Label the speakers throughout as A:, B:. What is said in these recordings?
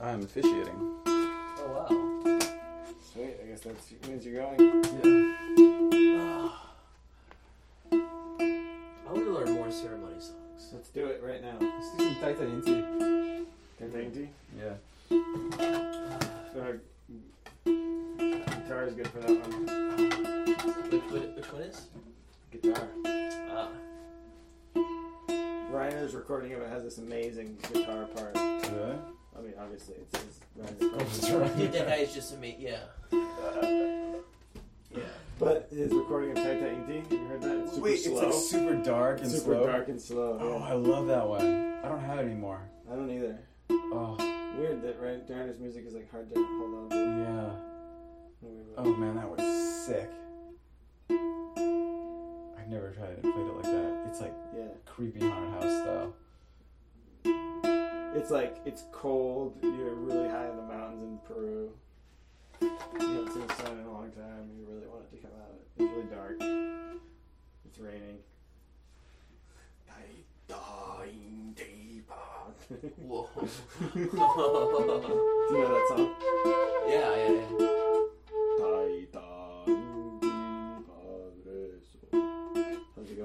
A: I'm officiating.
B: Oh, wow.
C: Sweet, I guess that means you're going.
A: Yeah.
B: I want to learn more ceremony songs.
C: Let's do it right now.
A: Let's do some Taita Inti.
C: Dainty.
A: Yeah.
C: Guitar is good for that one.
B: Which one is?
C: Guitar.
B: Ah.
C: Reiner's recording of it has this amazing guitar part.
A: Really?
C: I mean, obviously, it's his Reiner's
A: That's right.
B: That guy is just amazing. Yeah. Yeah.
C: But his recording of Taita Inti, have you heard that? It's super slow.
A: It's like super dark and
C: super
A: slow.
C: dark and slow.
A: Oh,
C: Yeah.
A: I love that one. I don't have it anymore.
C: I don't either.
A: Oh,
C: Weird that Reiner's music is like hard to hold on to.
A: yeah. Oh man, that was sick. I've never tried it, played it like that. It's like
C: Yeah.
A: creepy haunted house style.
C: It's like, it's cold, you're really high in the mountains in Peru. You haven't seen the sun in a long time, you really want it to come out. It's really dark. It's raining.
B: Whoa.
C: Do you know that song?
B: Yeah.
C: How's it go?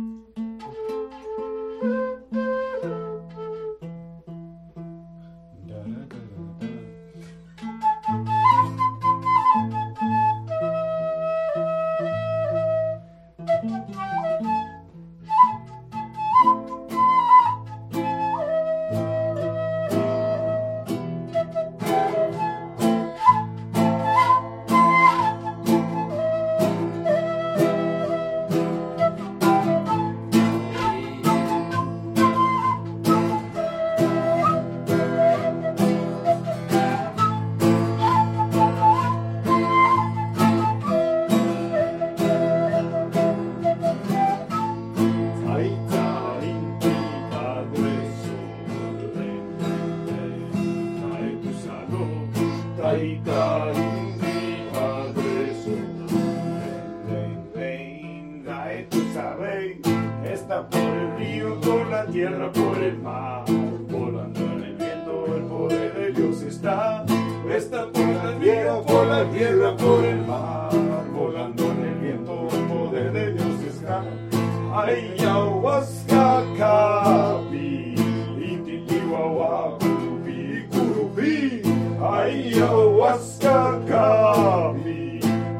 C: Está por el río, por la tierra, por el mar, volando en el viento, el poder de Dios está. Está por el río, por la tierra, por el mar, volando en el viento, el poder de Dios está. Ay, ayahuasca, capi, ititiwawa, curupi, curupi. Ay, ayahuasca, capi,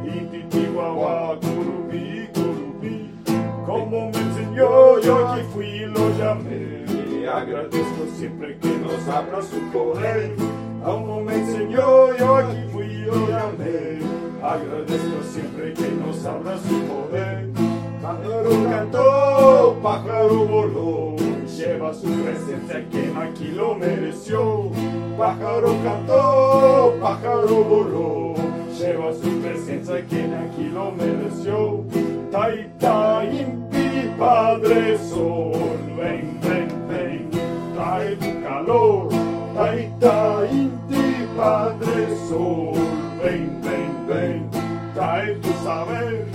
C: ititiwawa, curupi, curupi. Como me enseñó, yo aquí fui y lo llamé. Agradezco siempre que nos abra su poder. Como me enseñó, yo aquí fui y lo llamé. Agradezco siempre que nos abra su poder. Pájaro cantó, pájaro voló, lleva su presencia quien aquí lo mereció. Pájaro cantó, pájaro voló, lleva su presencia quien aquí lo mereció. Taita Inti, Padre Sol, ven, ven, ven, trae tu calor. Taita Inti, Padre Sol, ven, ven, ven, trae tu saber.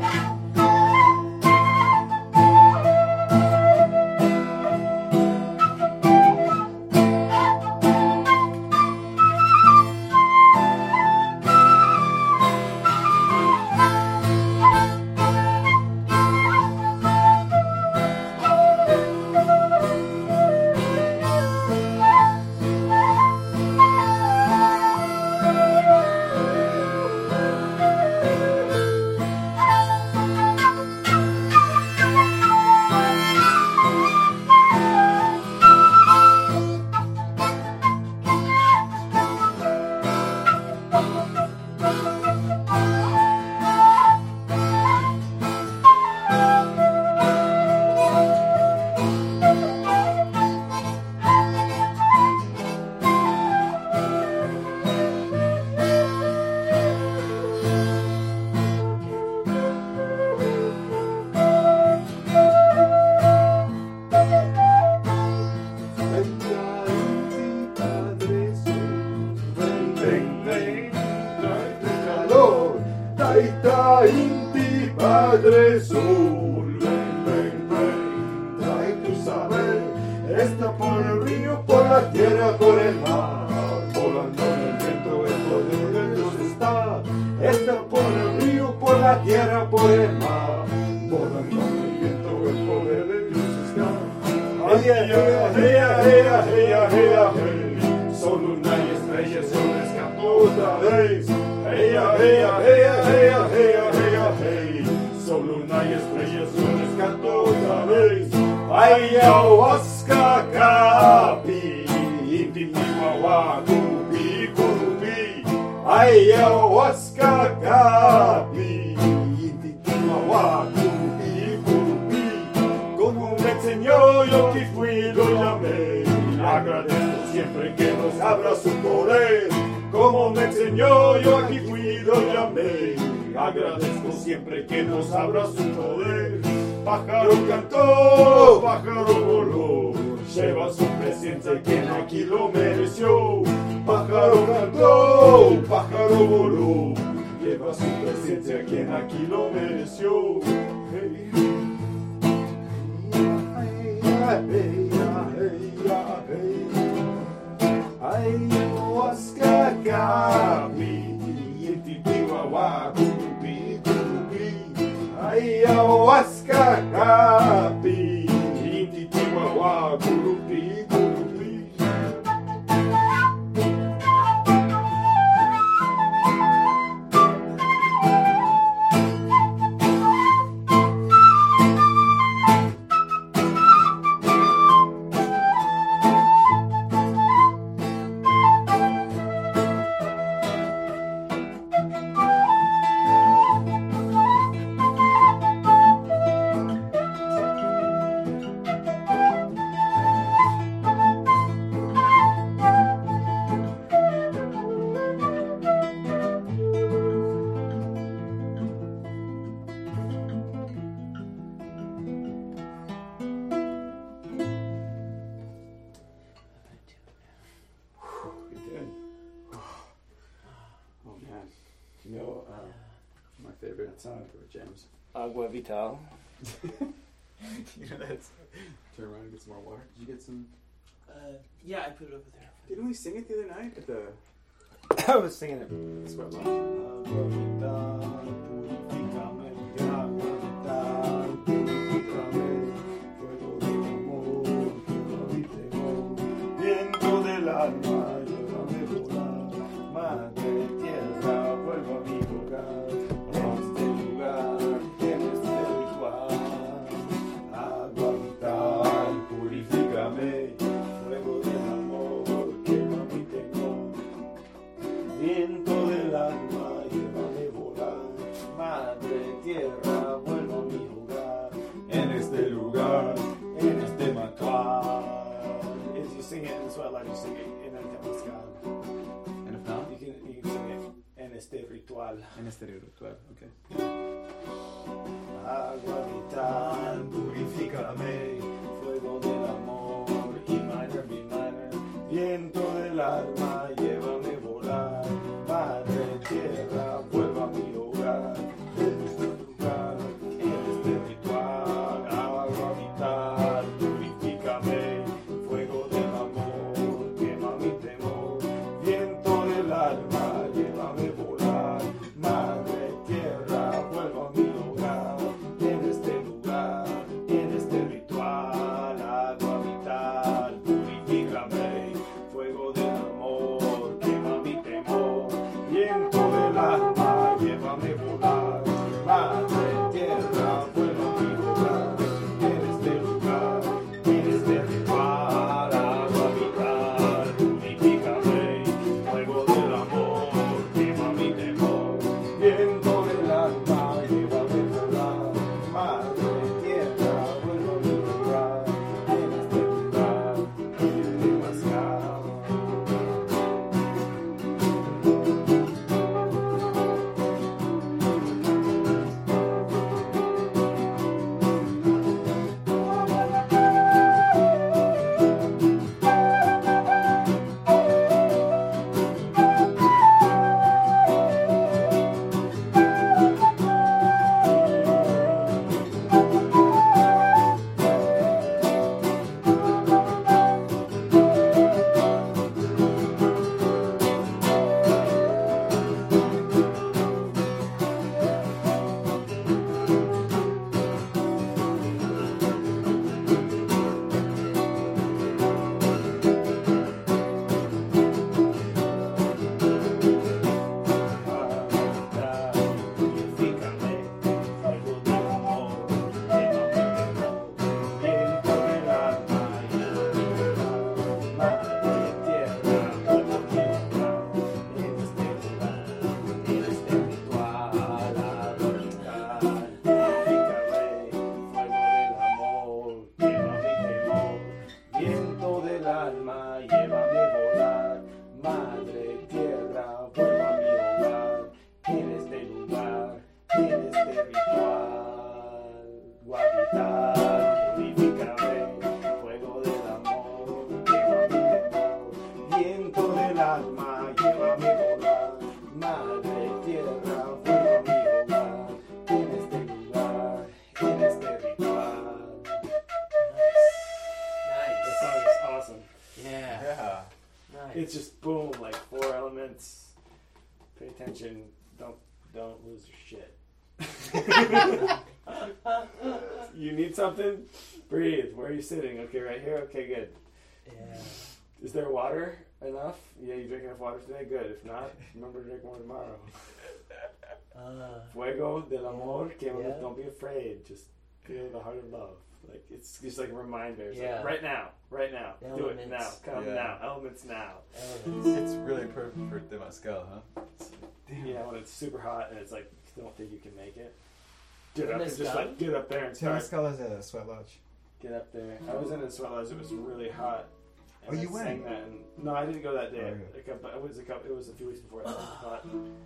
C: Taita Inti, Padre Sol, ven, ven, ven, trae tu saber. Está por el río, por la tierra, por el mar, la tierra por el mar, volando en el viento, el poder de Dios está. Ay, ay, ay, ay, ay, ay, ay, ay, son luna y estrellas, yo les canto otra vez. Hey, hey, hey, hey, hey, hey, hey, son luna y estrellas, yo les canto otra vez. Ay, ayahuasca, capi, inti, wawa, kurupi, kurupi. Ay, ayahuasca, capi, inti, wawa, kurupi, kurupi. Como me enseñó, yo que fui, lo llamé. Agradezco siempre que nos abra su poder. Como me enseñó, yo aquí fui, lo llamé. Agradezco siempre que nos abra su poder. Pájaro cantó, pájaro voló, lleva su presencia quien aquí lo mereció. Pájaro cantó, pájaro voló, lleva su presencia quien aquí lo mereció. Hey. Ayahuasca, capi, inti, wawa, kurupi, kurupi. Ayahuasca, capi, inti, wawa, kurupi, kurupi. You know, my favorite song for James.
A: Agua Vital.
C: You know, that's. Turn around and get some more water. Did you get some?
B: Yeah, I put it over there.
C: Didn't we sing it the other night at the?
A: I was singing it.
C: Sweat Lodge. Agua Vital, purifícame, agua vital, purifícame, fuego de amor que no habitemos, viento del alma, llévame volar, madre tierra, vuelvo a mi hogar, en este lugar, en este ritual. Agua vital, purifícame, fuego del amor que no mi temor. Viento del alma, llévame volar, madre tierra, vuelvo a mi hogar, en este lugar, en este ritual. If you sing it in Sweat Lodge, you sing it in el temazcal.
A: And if not?
C: You can sing it en este ritual.
A: En este ritual, okay.
C: Agua vital, purifícame, fuego del amor, y minor, B minor, viento del alma, llévame volar, madre tierra, vuelva a mi hogar, en este lugar, en este ritual. Agua vital, purifícame, fuego del amor, quema mi temor, viento del alma, llévame volar, madre tierra, vuelvo a mi hogar, en este lugar, en este ritual. Agua vital, purifícame, fuego del amor, viento del alma, llévame a volar. Madre tierra, vuelvo a mi hogar. En este lugar, en este ritual. That
B: Nice.
C: song is awesome.
B: Yeah.
A: Yeah.
B: Nice.
C: It's just boom, like 4 elements. Pay attention. Don't lose your shit. You need something? Breathe. Where are you sitting? Okay, right here? Okay, good.
B: Yeah.
C: Is there water enough? Yeah, you drink enough water today? Good. If not, remember to drink more tomorrow. Fuego del amor.
B: Yeah.
C: Don't be afraid. Just feel the heart of love. Like it's just like reminders.
B: Yeah.
C: Like, right now. Do it now.
B: Elements.
C: Come
A: Yeah.
C: now. Elements now.
B: Elements.
A: It's really perfect for Temazcal, huh?
C: Yeah, when it's super hot and it's like you don't think you can make it. Get up and just
B: Temazcal?
C: like get up there and start.
D: Temazcal is a sweat lodge.
C: Get up there. I was in a sweat lodge. It was really hot.
D: Oh, you
C: I
D: went?
C: sang that and, no, I didn't go that day.
D: Oh, okay.
C: It was a few weeks before that. It was hot.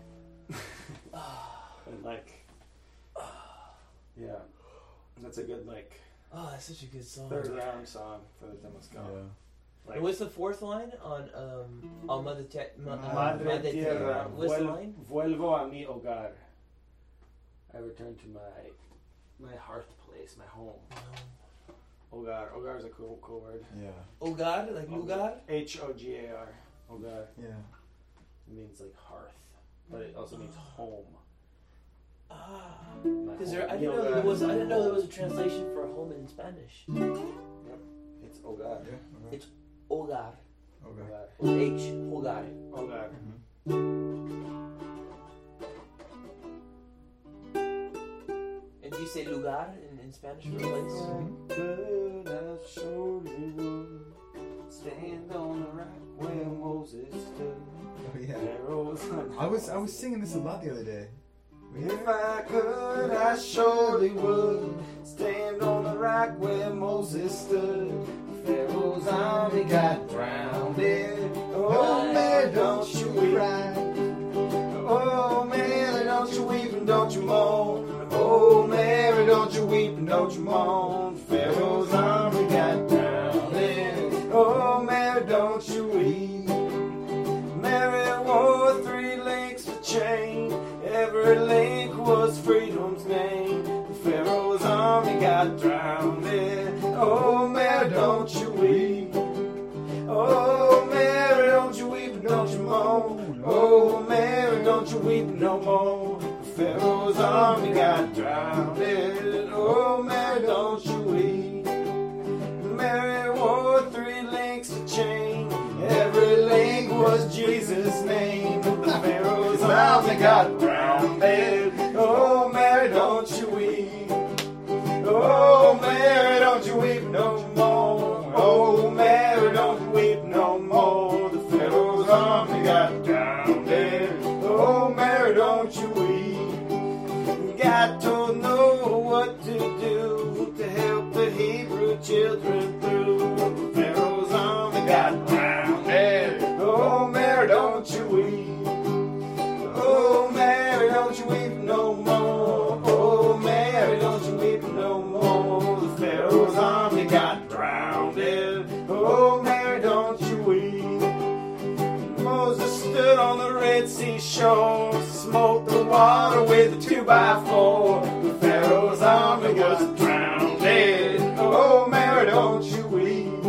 C: And like, yeah, that's a good like
B: Oh, that's such a good song.
C: third round song for the Temazcal.
A: Yeah.
B: And what's the fourth line on Madre
C: Madre Tierra,
B: What's the line?
C: vuelvo a mi hogar. I return to my hearth place, my home. Hogar. Hogar is a cool word.
D: Yeah.
B: Hogar, like lugar?
C: Hogar. Hogar.
D: Yeah.
C: It means like hearth, but it also means home.
B: Ah,
C: My
B: because
C: home.
B: I didn't know there was. I didn't know there was a translation for home in Spanish.
C: It's hogar.
D: Yeah.
B: It's hogar.
D: Okay.
C: Hogar.
B: With H, hogar.
C: Hogar.
B: And do you say lugar in Spanish for place?
C: Could I surely would stand on the rock where Moses stood.
D: Oh yeah.
C: Pharaoh's
D: I was singing this a lot the other day.
C: If I could, I surely would stand on the rock where Moses stood. Pharaoh's army got drowned. Oh, Mary, don't you cry. Oh, Mary, don't you weep and don't you moan. Oh, Mary, don't you weep and don't you moan. Pharaoh's army got drowned. Oh, Mary, don't you weep. Mary wore 3 links of chain. Every link was freedom's name. Pharaoh's army got drowned. Oh, Mary, don't you weep. Oh, Mary, don't you weep and don't you moan. Oh, Mary, don't you weep no more. Pharaoh's army got drowned. Oh, Mary, don't you weep. Mary wore 3 links of chain. Every link was Jesus' name. The Pharaoh's army got drowned. Oh, Mary, don't you weep. Oh, Mary, don't you weep no more. Oh, Mary, don't you weep no more. The Pharaoh's army got drowned. Oh, Mary, don't you weep. God told Noah what to do to help the Hebrew children through. The Pharaoh's army got drowned. Oh, Mary, don't you weep. Oh, Mary, don't you weep no more. Oh, Mary, don't you weep no more. The Pharaoh's army got drowned. Oh, Mary, don't you weep. Moses stood on the Red Sea shore, smote the water with a 2x4. The Pharaoh's army was drowned. Oh, Mary, don't you weep.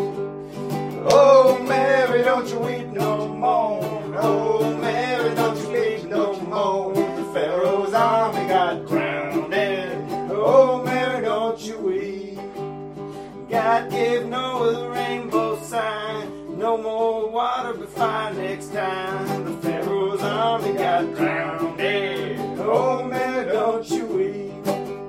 C: Oh, Mary, don't you weep no more. Oh, Mary, don't you weep no more. The Pharaoh's army got drowned. Oh, Mary, don't you weep. God gave Noah the rainbow sign. No more water, but fine next time. The Pharaoh's army got drowned. Oh, Mary, don't you weep.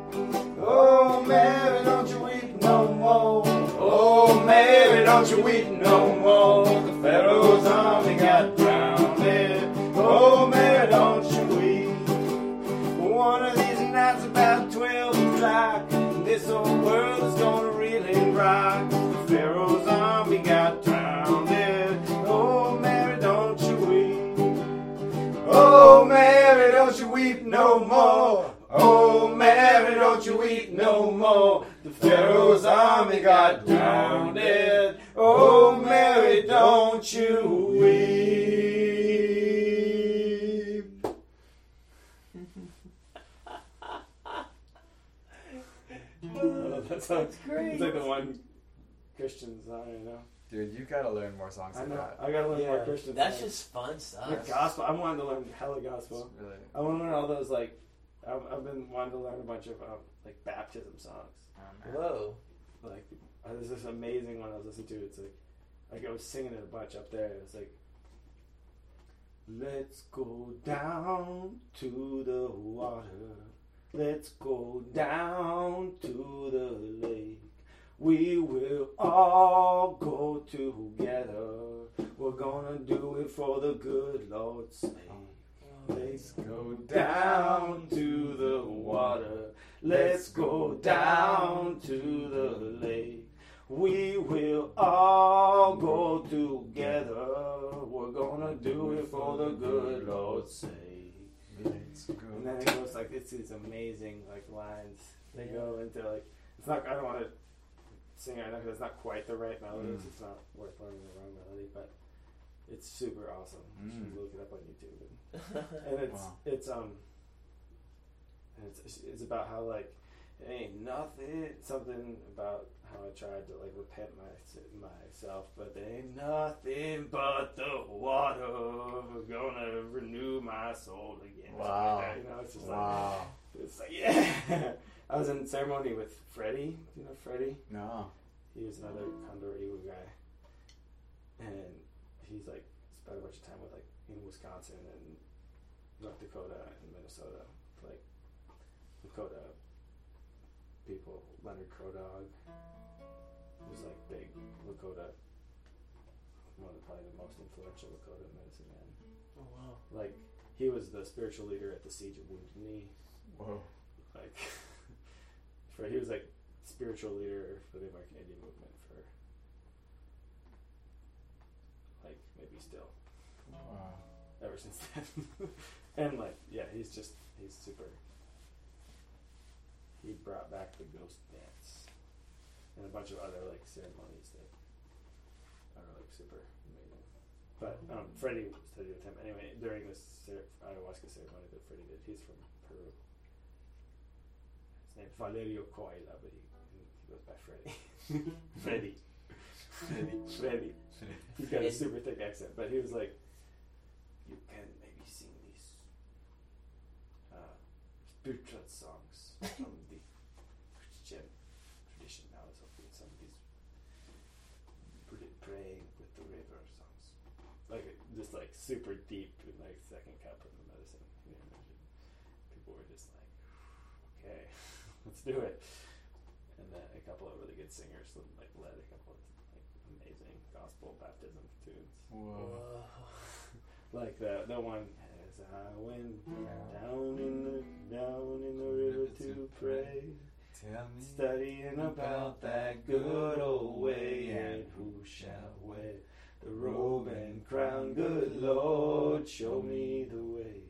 C: Oh, Mary, don't you weep no more. Oh, Mary, don't you weep no more. The Pharaoh's army got drowned. Oh, Mary, don't you weep. One of these nights about 12 o'clock, this old world is gonna really rock. The Pharaoh's army got drowned. Oh, Mary, don't you weep. Oh, Mary, don't you weep no more. Oh, Mary, don't you weep no more. The Pharaoh's army got drowned. Oh, Mary, don't you weep. that song.
B: That's great.
C: It's like the one Christian song, you know.
A: Dude, you gotta learn more songs
C: I
A: like
C: know.
A: that.
C: I gotta learn more
B: Yeah,
C: Christian
B: that's
C: songs.
B: just fun stuff.
C: Like gospel. I'm wanting to learn hella gospel.
A: It's really,
C: I want to learn all those like. I've been wanting to learn a bunch of like baptism songs.
A: man.
B: Whoa.
C: Like there's this amazing one I was listening to. It's like I was singing it a bunch up there. It was like, let's go down to the water. Let's go down to the lake. We will all go together. We're gonna do it for the good Lord's sake. Let's go down to the water. Let's go down to the lake. We will all go together. We're gonna do it for the good Lord's sake.
A: Let's go.
C: And then it goes like it's these amazing like lines. They go into like it's not. I don't want to sing it right now because it's not quite the right melodies. It's not worth learning the wrong melody, but it's super awesome. You should look it up on YouTube. And it's it's about how like it ain't nothing. Something about how I tried to like repent myself, but there ain't nothing but the water gonna renew my soul again.
A: Wow.
C: Like that, you know, it's just
A: Wow.
C: like it's like yeah. I was in ceremony with Freddie. Do you know Freddie?
A: No.
C: He was another Condor Eagle guy, and he's like spent a bunch of time with like in Wisconsin and North Dakota and Minnesota, like Lakota people. Leonard Crodog was like big Lakota, one of probably the most influential Lakota medicine men.
B: Oh wow.
C: Like he was the spiritual leader at the Siege of Wounded Knee.
A: Whoa.
C: Like he was like spiritual leader for the American Indian movement for like maybe still
A: Wow.
C: ever since then. And like yeah, he's super. He brought back the ghost dance and a bunch of other like ceremonies that are like super amazing. But Freddie studied with him anyway during this ayahuasca ceremony that Freddie did. He's from Peru. His name's Valerio Coila, but he goes by Freddie. Freddie. He's got a super thick accent, but he was like, you can maybe sing these spiritual songs from the Christian tradition now. So some of these praying with the river songs, like just like super deep in like second cup of the medicine. You know, people were just like, okay, let's do it. And then a couple of really good singers like led a couple of like amazing gospel baptism tunes.
A: Whoa.
C: Like the one as I went down in the river to pray,
A: Tell me
C: studying about that good old way, and who shall wear the robe and crown? Good Lord, show me the way.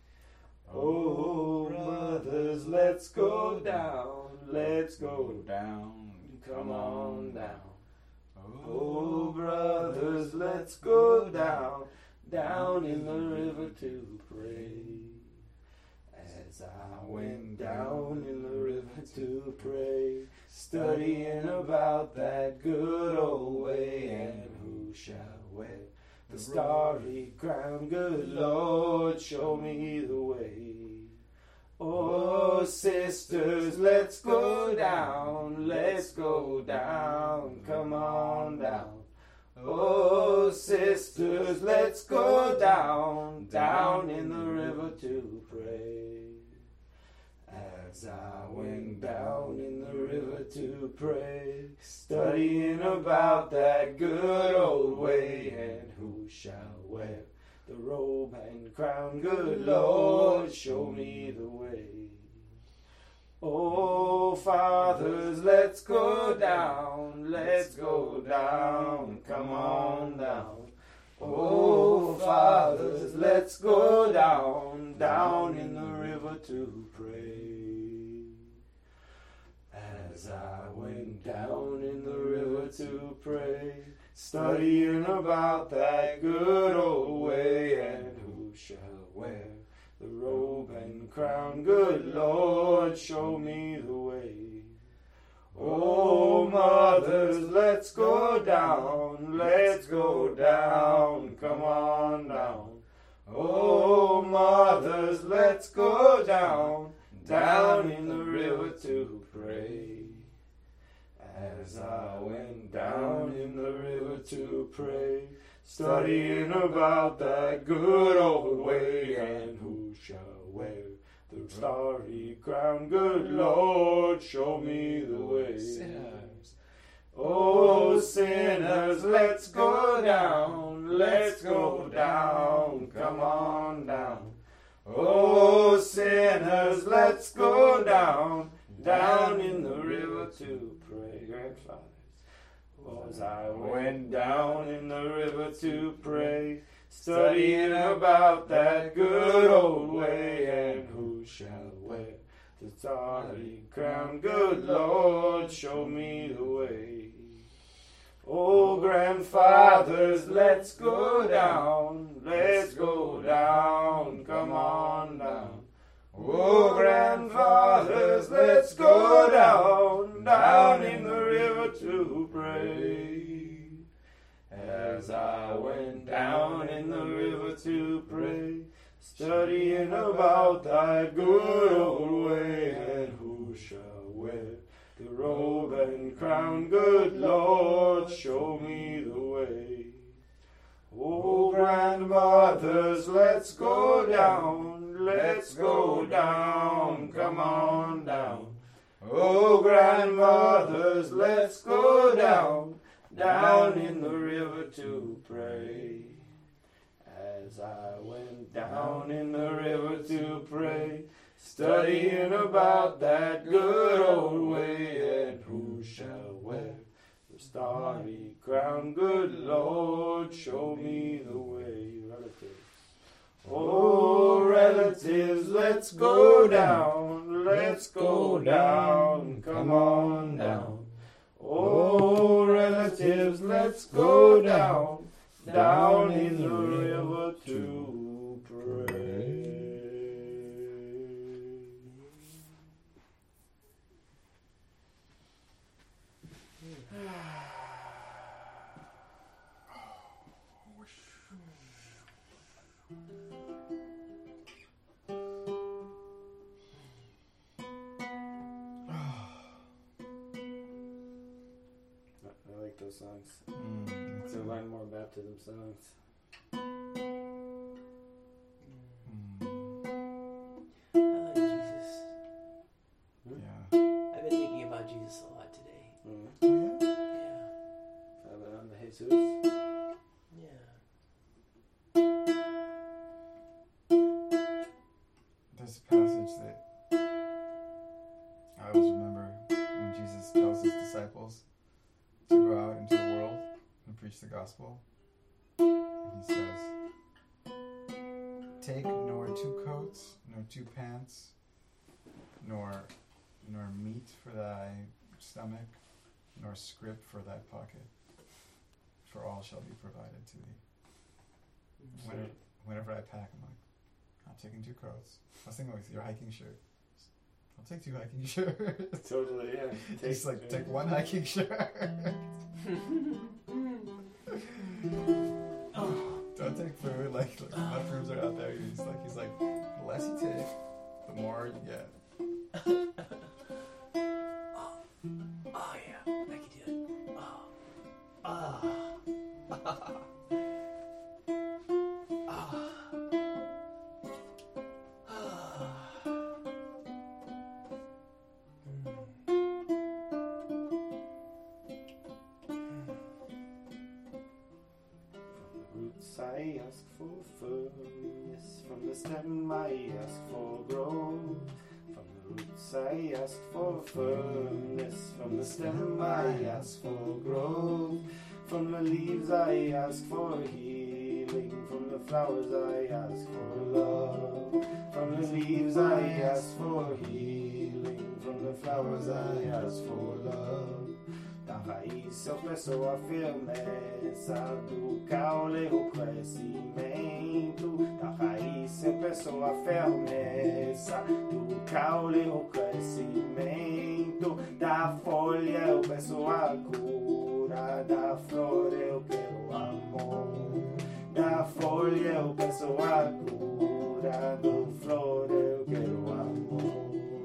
C: Oh, brothers, let's go down, let's go down, come on down. Oh, brothers, let's go down in the river to pray. As I went down in the river to pray, studying about that good old way, and who shall wear the starry crown? Good Lord, show me the way. Oh, sisters, let's go down, come on down. Oh, sisters, let's go down in the river to pray. As I went down in the river to pray, studying about that good old way, and who shall wear the robe and crown? Good Lord, show me the way. Oh, fathers, let's go down, come on down. Oh, fathers, let's go down in the river to pray. As I went down in the river to pray, studying about that good old way, and who shall wear the robe and crown? Good Lord, show me the way. Oh, down, let's go down, come on down. Oh, mothers, let's go down, down in the river to pray. As I went down in the river to pray, studying about that good old way, and who shall wear the starry crown? Good Lord, show me the way.
A: Sinners.
C: Oh, sinners, let's go down, let's go down, come on down. Oh, sinners, let's go down, down in the river to pray. Grandfathers. As I went down in the river to pray, studying about that good old way, and who shall wear the starry crown? Good Lord, show me the way. Oh, grandfathers, let's go down, come on down. Oh, grandfathers, let's go down, down in the river to pray. As I went down in the river to pray, studying about thy good old way, and who shall wear the robe and crown? Good Lord, show me the way. Oh, grandmothers, let's go down, come on down. Oh, grandmothers, let's go down, down in the river to pray. As I went down in the river to pray, studying about that good old way, and who shall wear the starry crown? Good Lord, show me the way. Relatives. Oh, relatives, let's go down, come on down. Oh, relatives, let's go down, down in the river to pray. I like those songs. To learn more baptism songs.
B: I like Jesus.
D: Yeah.
B: I've been thinking about Jesus a lot today. Yeah.
C: Hablando de Jesus.
B: Yeah.
D: There's a passage that I always remember when Jesus tells his disciples to go out into the world and preach the gospel. And he says, take nor 2 coats, nor 2 pants, nor meat for thy stomach, nor scrip for thy pocket, for all shall be provided to thee. Whenever I pack, I'm like, I'm taking 2 coats. I was thinking with your hiking shirt. I'll take 2 hiking shirts.
C: Totally, yeah.
D: Just like take 1 hiking shirt. Don't take food. Like mushrooms are out there. He's like, the less you take, the more you get.
B: Oh yeah, I can do it.
C: I ask for firmness, from the stem I ask for growth. From the roots I ask for firmness, from the stem I ask for growth. From the leaves I ask for healing, from the flowers I ask for love. From the leaves I ask for healing, from the flowers I ask for love. Da raiz eu peço a firmeza, do caule o crescimento. Da raiz eu peço a firmeza, do caule o crescimento. Da folha eu peço a cura, cura, da flor eu quero amor. Da folha eu peço a cura, do flor eu quero amor.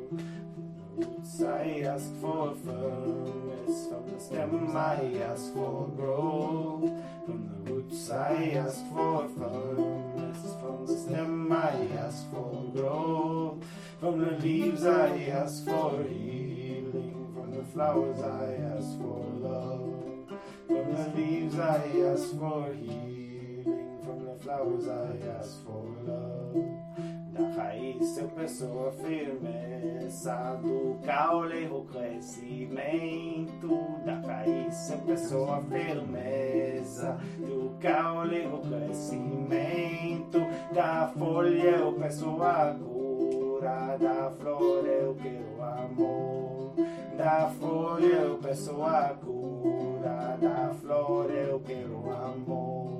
C: I ask for firmness, from the stem I ask for growth. From the roots I ask for firmness, from the stem I ask for growth. From the leaves I ask for healing, from the flowers I ask for love. From the leaves I ask for healing, from the flowers I ask for love. Da raiz eu peço a firmeza, do caule o crescimento. Da raiz eu peço a firmeza, do caule o crescimento. Da folha eu peço a cura, da flor eu quero amor. Da folha eu peço a cura, da flor eu quero amor.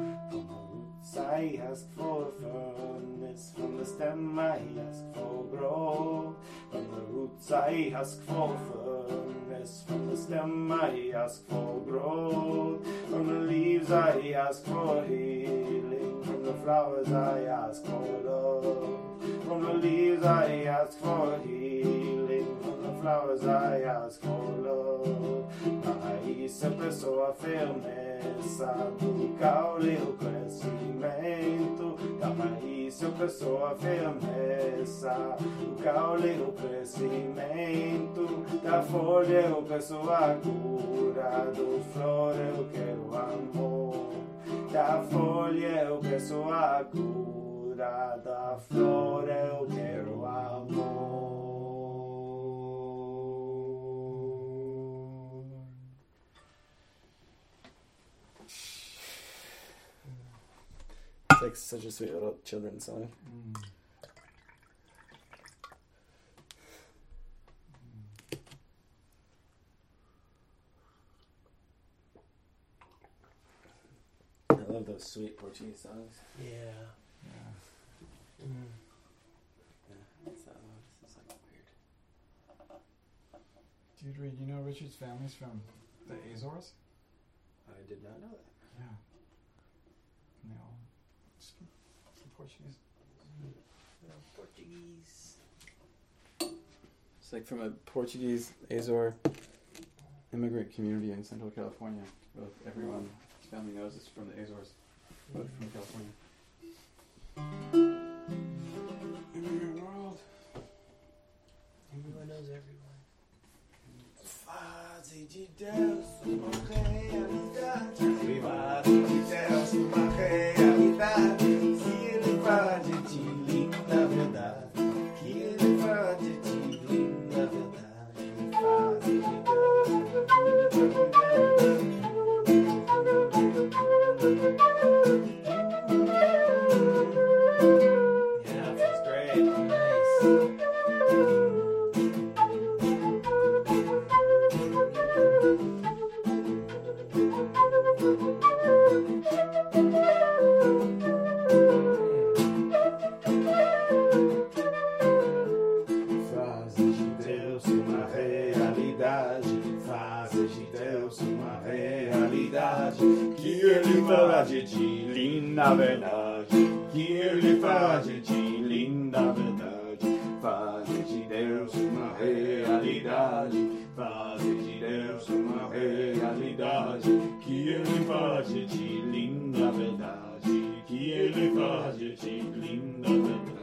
C: I ask for firmness, from the stem I ask for growth. From the roots I ask for firmness, from the stem I ask for growth. From the leaves I ask for healing, from the flowers I ask for love. From the leaves I ask for healing, from the flowers I ask for love. Da raiz eu peço a firmeza, do caule o crescimento. Da raiz eu peço a firmeza, do caule o crescimento. Da folha eu peço a cura, do flor eu quero amor. Da folha eu peço a cura, da flor eu quero amor.
A: It's like such a sweet little children's song. I love those sweet Portuguese songs.
B: Yeah.
D: Yeah.
A: Yeah, it's that one. It's like weird.
D: Dude, Reed, you know Richard's family's from the Azores?
A: I did not know that.
D: Yeah. And they all speak Portuguese.
B: Portuguese.
A: It's like from a Portuguese Azore immigrant community in Central California. Both everyone's family knows it's from the Azores, but from California. Immigrant world.
B: Everyone knows everyone.
C: Fase de Deus, uma realidade. Fase de Deus, uma realidade. Que ele fala de ti, linda verdade. Que ele fala de ti, linda verdade. Fase de Deus. Yeah, feels great. Nice. Frases de Deus, uma realidade. Frases de Deus, uma realidade. Que ele fala de ti, linda verdade. Que ele fala de ti, linda verdade. Frases de Deus, uma realidade. Frases de Deus, uma realidade. Que ele fala de ti, linda verdade. Que ele fala de ti, linda verdade.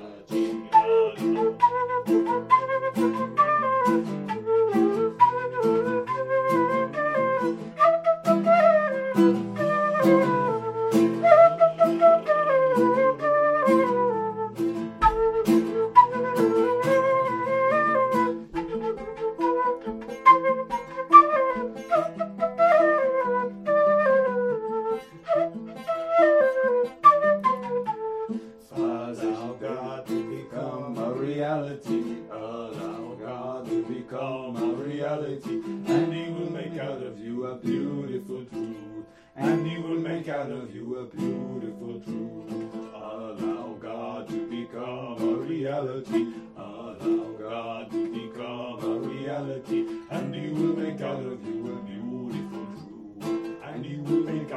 C: Allow God to become a reality. Allow God to become a reality. And He will make out of you a beautiful truth. And He will make out of you a beautiful truth. Allow God to become a reality. Allow God to become a reality. And He will make out of you a beautiful truth.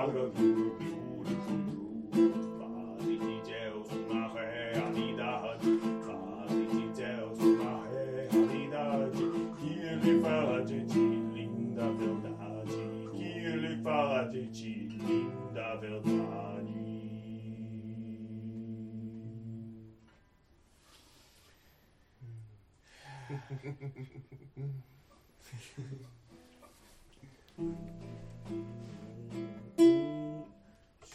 C: nada dura, beautiful true. Fale de Deus, uma realidade. Fale de Deus, uma realidade. Que ele fala de ti, linda verdade. Que ele fala de ti, linda verdade.